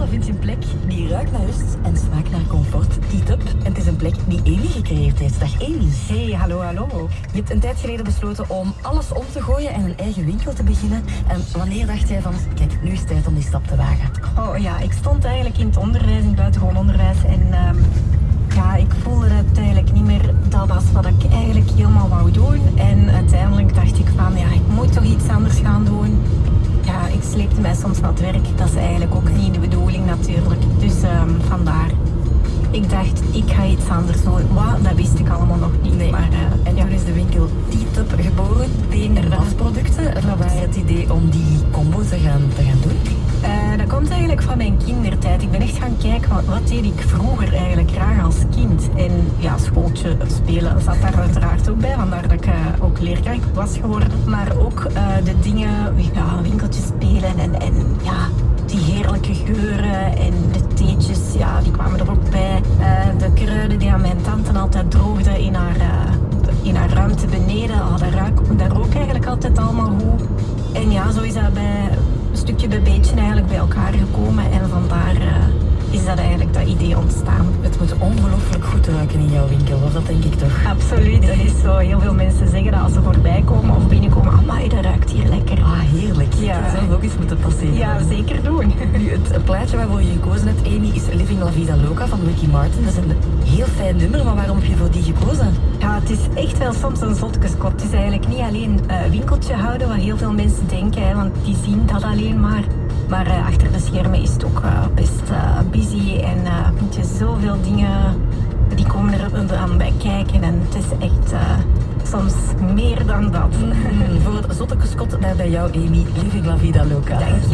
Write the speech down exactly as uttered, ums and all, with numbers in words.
Voilà, vind je een plek die ruikt naar rust en smaakt naar comfort. T-Tub. En het is een plek die Amy gecreëerd heeft. Dag Amy. Hey, hallo, hallo. Je hebt een tijd geleden besloten om alles om te gooien en een eigen winkel te beginnen. En wanneer dacht jij van, kijk, nu is het tijd om die stap te wagen? Oh ja, ik stond eigenlijk in het onderwijs, in het buitengewoon onderwijs. En um, ja, ik voelde het eigenlijk niet meer. Dat was wat ik eigenlijk helemaal wou doen. En uiteindelijk dacht ik van, ja, ik moet toch iets anders gaan doen. Ja, ik sleepte mij soms naar het werk. Dat is eigenlijk ook niet de bedoeling natuurlijk. Dus um, vandaar. Ik dacht, ik ga iets anders doen. Wat? Dat wist ik allemaal nog niet. Nee. Maar, uh, En toen is de winkel T-Tub geboren. Teen en wasproducten. Wat was het idee om die combo te gaan, te gaan doen? Uh, dat komt eigenlijk van mijn kindertijd. Ik ben echt gaan kijken, wat, wat deed ik vroeger eigenlijk graag als kind. En ja, schooltje spelen zat daar uiteraard ook bij. Vandaar dat ik uh, ook leerkracht was geworden. Maar ook uh, de dingen, ja, winkeltjes spelen en, en ja, die heerlijke geuren en de theetjes, ja, die kwamen er ook bij. Uh, de kruiden die aan mijn tante altijd droogden in haar, uh, in haar ruimte beneden. Oh, dat, ruik, dat rook eigenlijk altijd allemaal goed. En ja, zo is dat bij een stukje bij beetje eigenlijk bij elkaar gekomen. En vandaar uh, is dat eigenlijk dat idee ontstaan. Het moet ongelooflijk goed ruiken in jouw winkel, of dat denk ik toch? Absoluut, dat is zo. Heel veel mensen zeggen dat als ze voorbij komen of binnenkomen. Amai, dat ruikt hier lekker. Ah, heerlijk. Ja. Ik zou zelf ook eens moeten passeren. Ja, zeker doen. Nu, het plaatje waarvoor je gekozen hebt, Amy, is Living La Vida Loca van Ricky Martin. Dat is een heel fijn nummer, maar waarom heb je voor die gekozen? Ja, het is echt wel soms een zotskeskop. Het is eigenlijk niet alleen uh, winkeltje houden, wat heel veel mensen denken, hè, want die zien dat alleen maar. Maar uh, achter de schermen is het ook uh, best uh, busy en uh, vind je zoveel dingen, die komen er aan bij kijken en het is echt uh, soms meer dan dat. Mm, voor het zotte skot daar bij jou, Amy, Living La Vida Loca. Dank je.